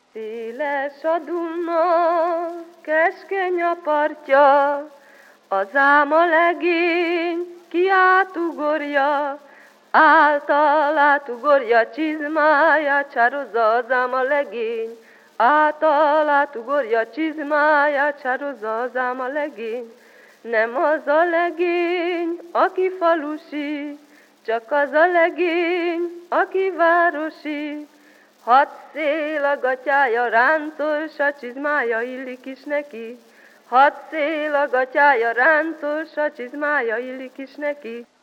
Széles a Duna, keskeny a partja, az áma legény kiátugorja, által átugorja csizmája, csározza az áma legény, által átugorja csizmája, csározza az áma legény. Nem az a legény, aki falusi, csak az a legény, aki városi. Hat szél a gatyája, ráncos a csizmája, illik is neki. Hat szél a gatyája, ráncos a csizmája, illik is neki.